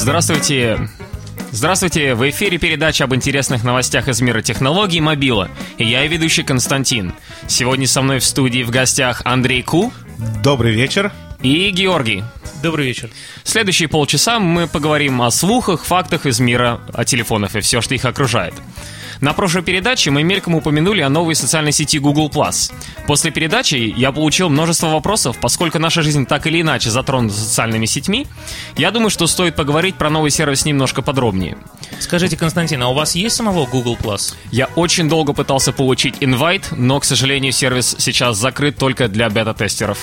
Здравствуйте! Здравствуйте! В эфире передача об интересных новостях из мира технологий Мобила. И я, ведущий Константин. Сегодня со мной в студии в гостях Андрей Ку. Добрый вечер. И Георгий. Добрый вечер. Следующие полчаса мы поговорим о слухах, фактах из мира о телефонах и все, что их окружает. На прошлой передаче мы мельком упомянули о новой социальной сети Google+. После передачи я получил множество вопросов, поскольку наша жизнь так или иначе затронута социальными сетьми. Я думаю, что стоит поговорить про новый сервис немножко подробнее. Скажите, Константин, а у вас есть самого Google+? Я очень долго пытался получить инвайт, но, к сожалению, сервис сейчас закрыт только для бета-тестеров.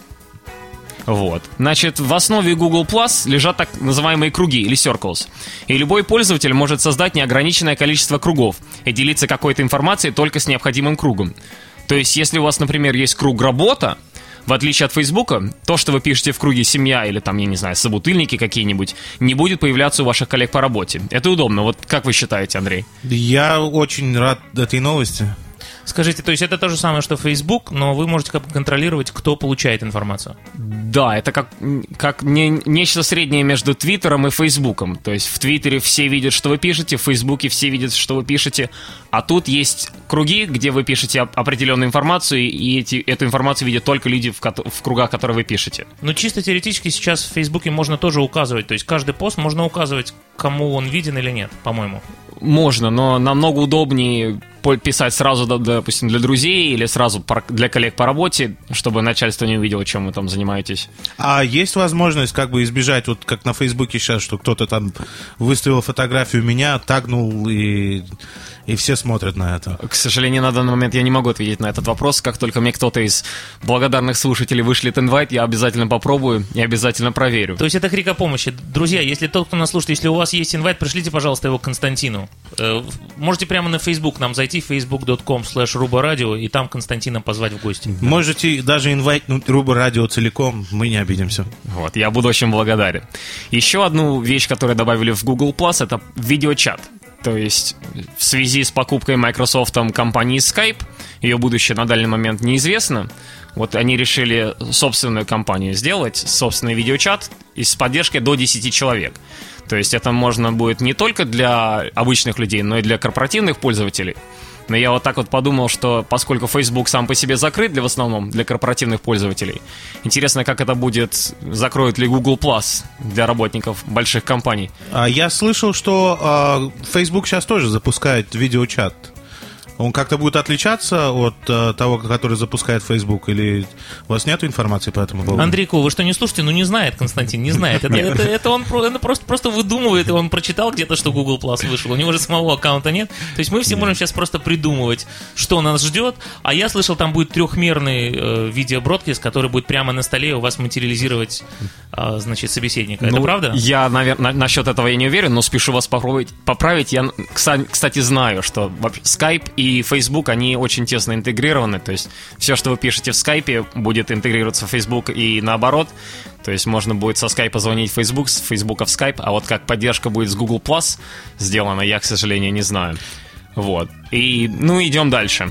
Вот. Значит, в основе Google Plus лежат так называемые круги или circles. И любой пользователь может создать неограниченное количество кругов и делиться какой-то информацией только с необходимым кругом. То есть, если у вас, например, есть круг работа, в отличие от Фейсбука, то, что вы пишете в круге семья или там, я не знаю, собутыльники какие-нибудь, не будет появляться у ваших коллег по работе. Это удобно. Вот как вы считаете, Андрей? Я очень рад этой новости. Скажите, то есть это то же самое, что Facebook, но вы можете как бы контролировать, кто получает информацию? Да, это как нечто среднее между Твиттером и Фейсбуком. То есть в Твиттере все видят, что вы пишете, в Фейсбуке все видят, что вы пишете. А тут есть круги, где вы пишете определенную информацию, и эту информацию видят только люди в кругах, которые вы пишете. Ну, чисто теоретически сейчас в Фейсбуке можно тоже указывать. То есть каждый пост можно указывать, кому он виден или нет, по-моему. Можно, но намного удобнее писать сразу, допустим, для друзей или сразу для коллег по работе, чтобы начальство не увидело, чем вы там занимаетесь. А есть возможность как бы избежать, вот как на Фейсбуке сейчас, что кто-то там выставил фотографию меня, тагнул, и все смотрят на это? К сожалению, на данный момент я не могу ответить на этот вопрос. Как только мне кто-то из благодарных слушателей вышлет инвайт, я обязательно попробую и обязательно проверю. То есть это крик о помощи. Друзья, если тот, кто нас слушает, если у вас есть инвайт, пришлите, пожалуйста, его Константину. Можете прямо на Facebook нам зайти, facebook.com/ruboradio, и там Константина позвать в гости. Можете даже инвайтнуть Руба Радио целиком, мы не обидимся. Вот, я буду очень благодарен. Еще одну вещь, которую добавили в Google+, это видеочат. То есть в связи с покупкой Microsoft компании Skype, ее будущее на данный момент неизвестно. Вот они решили собственную компанию сделать, собственный видеочат и с поддержкой до 10 человек. То есть это можно будет не только для обычных людей, но и для корпоративных пользователей. Но я вот так вот подумал, что поскольку Facebook сам по себе закрыт в основном для корпоративных пользователей, интересно, как это будет, закроет ли Google Plus для работников больших компаний. Я слышал, что Facebook сейчас тоже запускает видеочат. Он как-то будет отличаться от того, который запускает Facebook, или у вас нет информации по этому поводу? Андрей Ку, вы что, не слушаете? Ну, не знает, Константин, не знает. Это он просто выдумывает, и он прочитал где-то, что Google Plus вышел. У него же самого аккаунта нет. То есть мы все можем сейчас просто придумывать, что нас ждет. А я слышал, там будет трехмерный видеобродкаст, который будет прямо на столе у вас материализировать, значит, собеседника. Это правда? Я, наверное, насчет этого я не уверен, но спешу вас поправить. Я, кстати, знаю, что Skype и Facebook, они очень тесно интегрированы, то есть все, что вы пишете в Skype, будет интегрироваться в Facebook и наоборот, то есть можно будет со Skype звонить в Facebook, с Facebook в Skype, а вот как поддержка будет с Google Plus сделана, я, к сожалению, не знаю. Вот. И, идем дальше.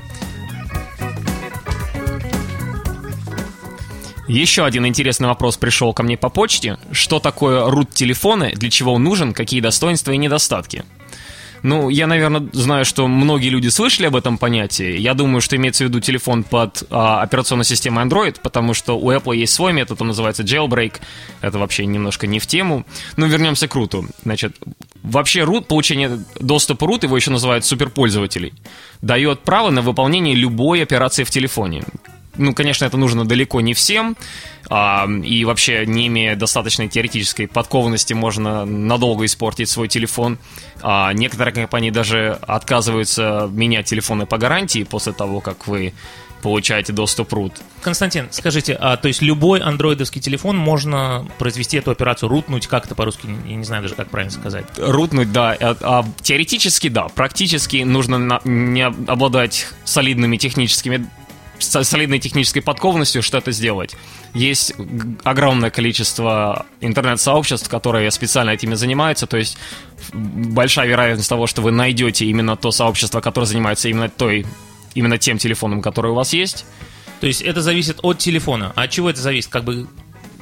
Еще один интересный вопрос пришел ко мне по почте. Что такое root телефона, для чего он нужен, какие достоинства и недостатки? Я, наверное, знаю, что многие люди слышали об этом понятии. Я думаю, что имеется в виду телефон под операционной системой Android, потому что у Apple есть свой метод, он называется jailbreak. Это вообще немножко не в тему. Вернемся к руту. Значит, вообще root, получение доступа root, его еще называют суперпользователей, дает право на выполнение любой операции в телефоне. Конечно, это нужно далеко не всем, и вообще, не имея достаточной теоретической подкованности, можно надолго испортить свой телефон. Некоторые компании даже отказываются менять телефоны по гарантии после того, как вы получаете доступ root. Константин, скажите, то есть любой андроидовский телефон можно произвести эту операцию, рутнуть, как это по-русски, я не знаю даже, как правильно сказать. Рутнуть, да. Теоретически, да. Практически нужно не обладать солидной технической подкованностью, что это сделать. Есть огромное количество интернет-сообществ, которые специально этими занимаются, то есть большая вероятность того, что вы найдете именно то сообщество, которое занимается именно тем телефоном, который у вас есть. То есть это зависит от телефона. А от чего это зависит?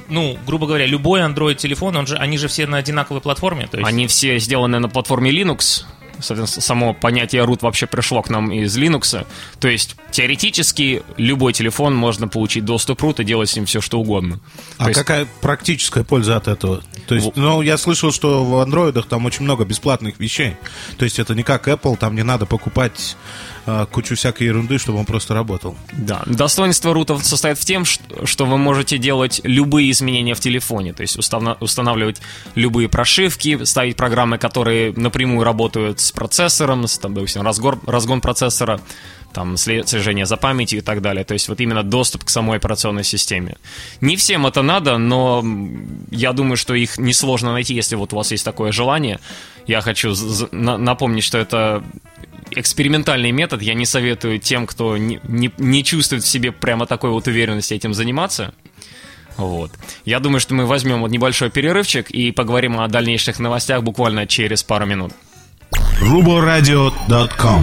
грубо говоря, любой Android-телефон, они же все на одинаковой платформе. То есть... Они все сделаны на платформе Linux. Соответственно, само понятие root вообще пришло к нам из Linux. То есть, теоретически, любой телефон можно получить доступ root и делать с ним все, что угодно. Какая практическая польза от этого? То есть, я слышал, что в андроидах там очень много бесплатных вещей. То есть, это не как Apple, там не надо покупать кучу всякой ерунды, чтобы он просто работал. Да. Достоинство рута состоит в том, что вы можете делать любые изменения в телефоне. То есть, устанавливать любые прошивки, ставить программы, которые напрямую работают с процессором, допустим, разгон процессора, там, слежение за памятью и так далее. То есть вот именно доступ к самой операционной системе. Не всем это надо, но я думаю, что их несложно найти, если вот у вас есть такое желание. Я хочу напомнить, что это экспериментальный метод. Я не советую тем, кто не чувствует в себе прямо такой вот уверенности этим заниматься. Вот. Я думаю, что мы возьмем вот небольшой перерывчик и поговорим о дальнейших новостях буквально через пару минут. ruboradio.com.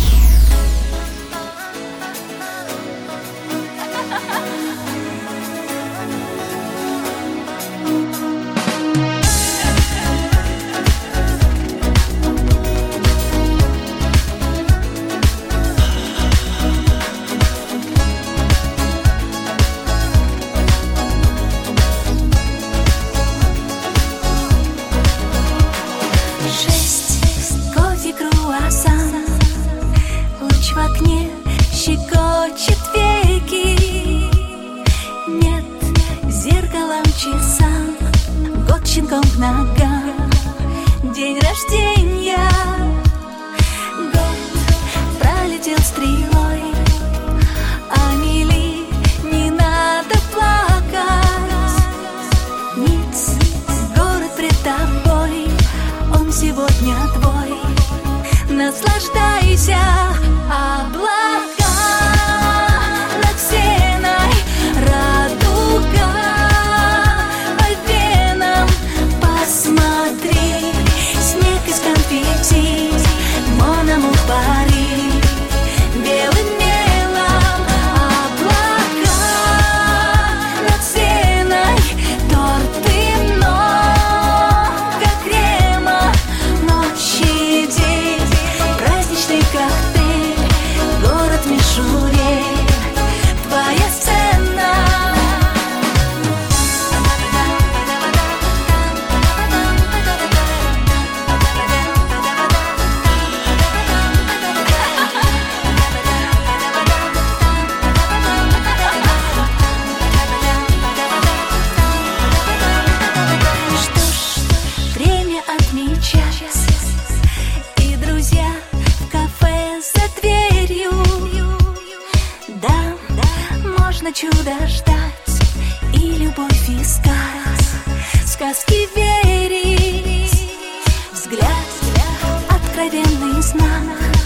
Чудо ждать и любовь искать, сказки верить, взгляд откровенный знак.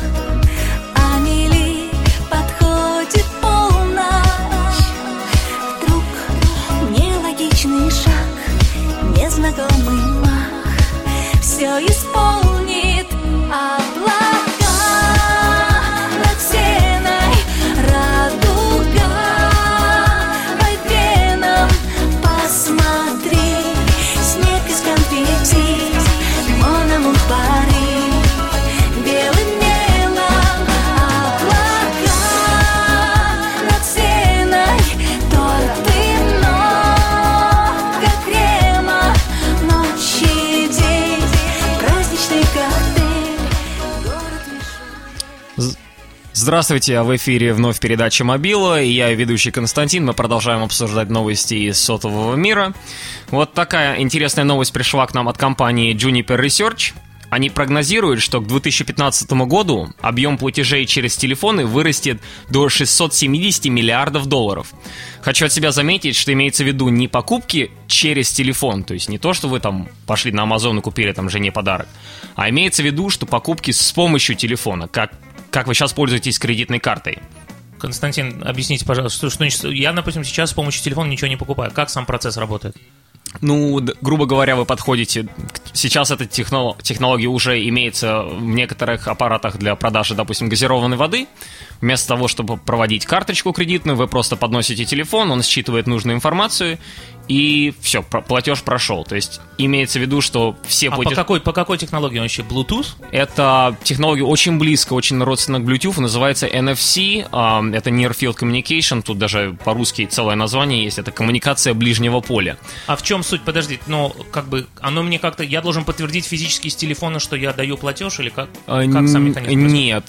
Амели подходит полночь, вдруг нелогичный шаг, незнакомый мах все исполнит облака. Здравствуйте, в эфире вновь передача «Мобила», и я, ведущий Константин. Мы продолжаем обсуждать новости из сотового мира. Вот такая интересная новость пришла к нам от компании Juniper Research. Они прогнозируют, что к 2015 году объем платежей через телефоны вырастет до 670 миллиардов долларов. Хочу от себя заметить, что имеется в виду не покупки через телефон, то есть не то, что вы там пошли на Amazon и купили там жене подарок, а имеется в виду, что покупки с помощью телефона, как вы сейчас пользуетесь кредитной картой. Константин, объясните, пожалуйста, что я, допустим, сейчас с помощью телефона ничего не покупаю. Как сам процесс работает? Ну, грубо говоря, вы подходите... Сейчас эта технология уже имеется в некоторых аппаратах для продажи, допустим, газированной воды. Вместо того, чтобы проводить карточку кредитную, вы просто подносите телефон, он считывает нужную информацию, и все, платеж прошел. То есть имеется в виду, что все платежи... по какой технологии он вообще? Bluetooth? Это технология очень близко, очень родственна к Bluetooth, называется NFC, это Near Field Communication, тут даже по-русски целое название есть, это коммуникация ближнего поля. А в чем суть? Подожди, оно мне как-то... Я должен подтвердить физически с телефона, что я даю платеж, или как сам механизм? Нет,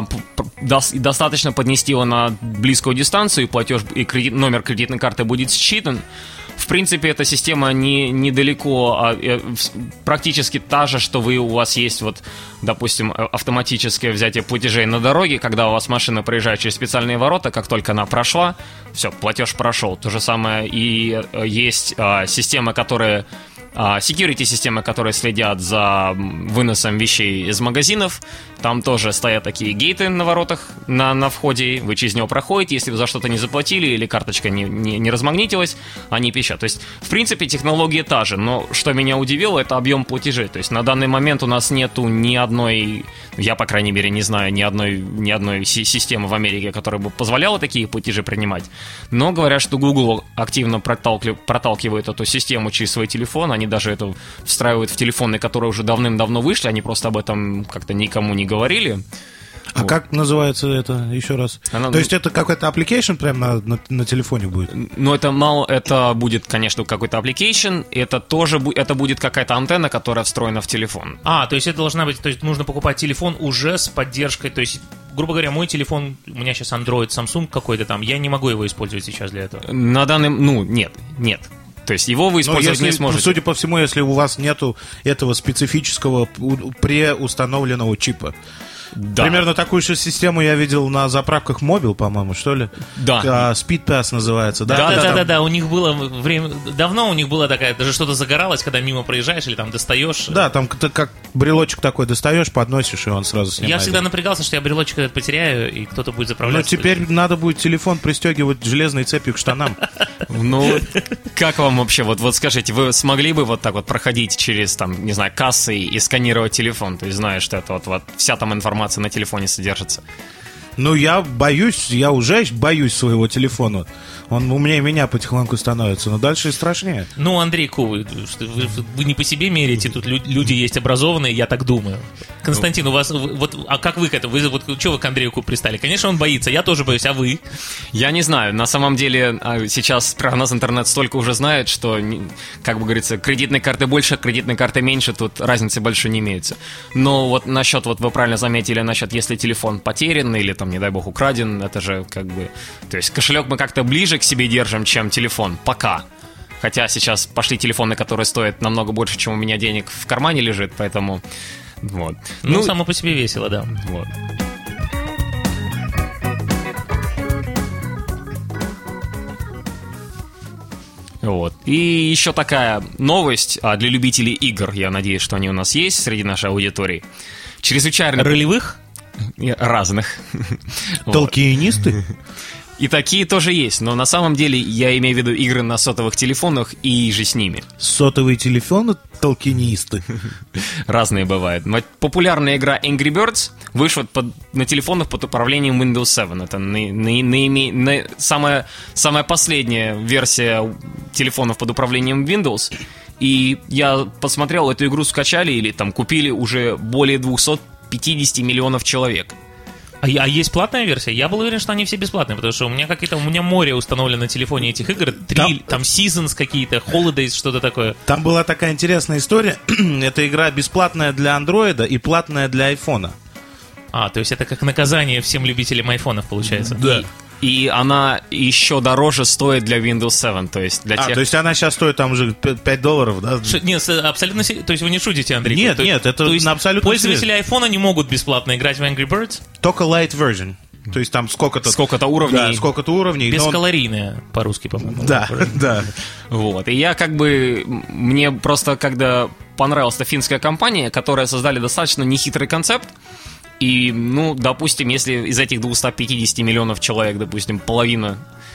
достаточно поднести его на близкую дистанцию, и платеж, и номер кредитной карты будет считан. В принципе, эта система недалеко, практически та же, что у вас есть, вот, допустим, автоматическое взятие платежей на дороге, когда у вас машина проезжает через специальные ворота, как только она прошла, все, платеж прошел. То же самое и есть система, которая... security-системы, которые следят за выносом вещей из магазинов. Там тоже стоят такие гейты на воротах, на входе. Вы через него проходите. Если вы за что-то не заплатили или карточка не размагнитилась, они пищат. То есть, в принципе, технология та же. Но что меня удивило, это объем платежей. То есть, на данный момент у нас нету ни одной... Я, по крайней мере, не знаю ни одной системы в Америке, которая бы позволяла такие платежи принимать. Но говорят, что Google активно проталкивает эту систему через свой телефон. Они даже это встраивают в телефоны, которые уже давным-давно вышли, они просто об этом как-то никому не говорили. А вот. Как называется это еще раз? То есть это какой-то application прямо на телефоне будет? Ну, это будет, конечно, какой-то application, это будет какая-то антенна, которая встроена в телефон. То есть это должна быть, то есть нужно покупать телефон уже с поддержкой, то есть, грубо говоря, мой телефон, у меня сейчас Android, Samsung какой-то там, я не могу его использовать сейчас для этого. На данный, нет. То есть его вы использовать не сможете. Судя по всему, если у вас нету этого специфического преустановленного чипа. Да. Примерно такую же систему я видел на заправках Mobil, по-моему, что ли? Да. Speed Pass называется. Да, у них было время... Давно у них была такая, даже что-то загоралось, когда мимо проезжаешь или там достаешь. Да, там как брелочек такой достаешь, подносишь, и он сразу снимает. Я всегда напрягался, что я брелочек этот потеряю, и кто-то будет заправляться. Ну, теперь надо будет телефон пристегивать железной цепью к штанам. Ну, как вам вообще, вот скажите, вы смогли бы вот так вот проходить через, там, не знаю, кассы и сканировать телефон? То есть знаешь, что это вот вся там информация на телефоне содержится. Ну, я уже боюсь своего телефона. Он умнее меня потихоньку становится, но дальше и страшнее. Ну, Андрейку, вы не по себе меряете, тут люди есть образованные, я так думаю. Константин, у вас, а как вы к этому? Что вы к Андрейку пристали? Конечно, он боится, я тоже боюсь, а вы? Я не знаю, на самом деле сейчас про нас интернет столько уже знает, что, как бы говорится, кредитной карты больше, кредитной карты меньше, тут разницы большой не имеется. Но вот насчет, вот вы правильно заметили, насчет, если телефон потерян или там, не дай бог, украден, это же как бы... То есть кошелек мы как-то ближе к себе держим, чем телефон, пока. Хотя сейчас пошли телефоны, которые стоят намного больше, чем у меня денег в кармане лежит, поэтому... Вот. Ну, само по себе весело, да. Вот. Вот. И еще такая новость для любителей игр, я надеюсь, что они у нас есть среди нашей аудитории. Чрезвычайно... Ролевых? Разных. Толкиенисты? И такие тоже есть, но на самом деле я имею в виду игры на сотовых телефонах и же с ними. Сотовые телефоны толкинисты. Разные бывают. Популярная игра Angry Birds вышла на телефонах под управлением Windows 7. Это самая последняя версия телефонов под управлением Windows. И я посмотрел, эту игру скачали или там купили уже более 250 миллионов человек. А есть платная версия? Я был уверен, что они все бесплатные, потому что у меня море установлено на телефоне этих игр. Там Seasons какие-то, Holidays, что-то такое. Там была такая интересная история. Эта игра бесплатная для андроида и платная для айфона. То есть это как наказание всем любителям айфонов, получается. Да. И она еще дороже стоит для Windows 7, то есть для тех... то есть она сейчас стоит там уже $5, да? Нет, абсолютно... То есть вы не шутите, Андрей? Нет, это абсолютно... Пользователи айфона не могут бесплатно играть в Angry Birds? Только light version. То есть там сколько-то уровней. Да, сколько-то уровней. Бескалорийная, по-русски, по-моему. Да, да. Вот. И я как бы... Мне просто, когда понравилась эта финская компания, которая создали достаточно нехитрый концепт, и, допустим, если из этих 250 миллионов человек, допустим, половина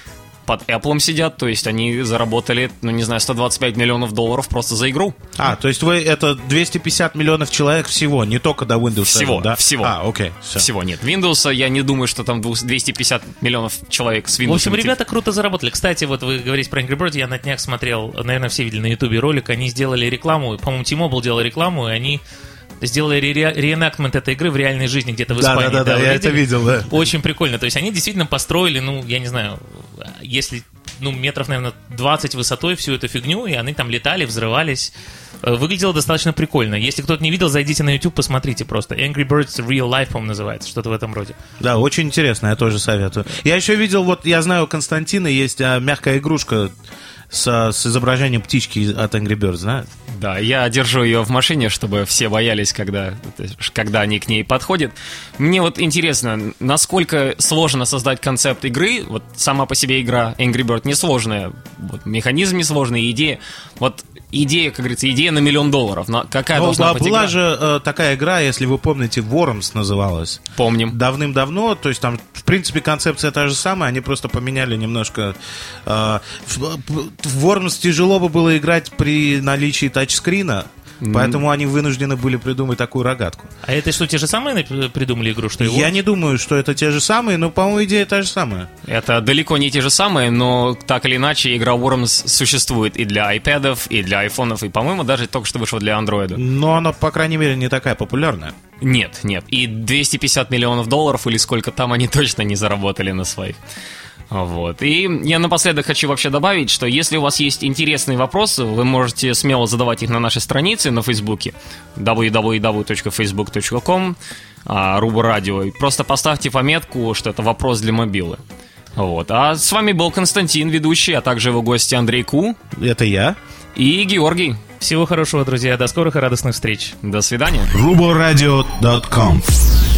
под Apple сидят, то есть они заработали, ну, не знаю, $125 миллионов просто за игру. То есть это 250 миллионов человек всего, не только до Windows 7, да? Всего. Окей. Всего нет. Windows, я не думаю, что там 250 миллионов человек с Windows. В общем, ребята круто заработали. Кстати, вот вы говорите про Angry Birds, я на днях смотрел, наверное, все видели на YouTube ролик, они сделали рекламу, по-моему, T-Mobile делал рекламу, и они сделали реэнактмент этой игры в реальной жизни где-то в Испании. Да, я это видел, да. Очень прикольно. То есть они действительно построили, ну, я не знаю, если, ну, метров, наверное, 20 высотой всю эту фигню, и они там летали, взрывались. Выглядело достаточно прикольно. Если кто-то не видел, зайдите на YouTube, посмотрите просто. Angry Birds Real Life, по-моему, называется, что-то в этом роде. Да, очень интересно, я тоже советую. Я еще видел, вот я знаю, у Константина есть мягкая игрушка с изображением птички от Angry Birds, знаешь? Да, я держу ее в машине, чтобы все боялись, когда они к ней подходят. Мне вот интересно, насколько сложно создать концепт игры. Вот сама по себе игра Angry Bird несложная, вот, механизм несложный, идея. Вот идея, как говорится, идея на $1 миллион. Какая должна быть игра? Была же такая игра, если вы помните, Worms называлась. Помним. Давным-давно, то есть там, в принципе, концепция та же самая, они просто поменяли немножко. В Worms тяжело бы было играть при наличии тачскрина, поэтому они вынуждены были придумать такую рогатку. А это что, те же самые придумали игру, что и Worms? Я не думаю, что это те же самые, но, по-моему, идея та же самая. Это далеко не те же самые, но так или иначе игра Worms существует и для iPad'ов, и для айфонов, и, по-моему, даже только что вышла для Android. Но она, по крайней мере, не такая популярная. Нет. И $250 миллионов или сколько там они точно не заработали на своих. Вот. И я напоследок хочу вообще добавить, что если у вас есть интересные вопросы, вы можете смело задавать их на нашей странице на Фейсбуке www.facebook.com Руба Радио. И просто поставьте пометку, что это вопрос для мобилы. Вот. А с вами был Константин, ведущий, а также его гости Андрей Ку. Это я. И Георгий. Всего хорошего, друзья. До скорых и радостных встреч. До свидания. ruboradio.com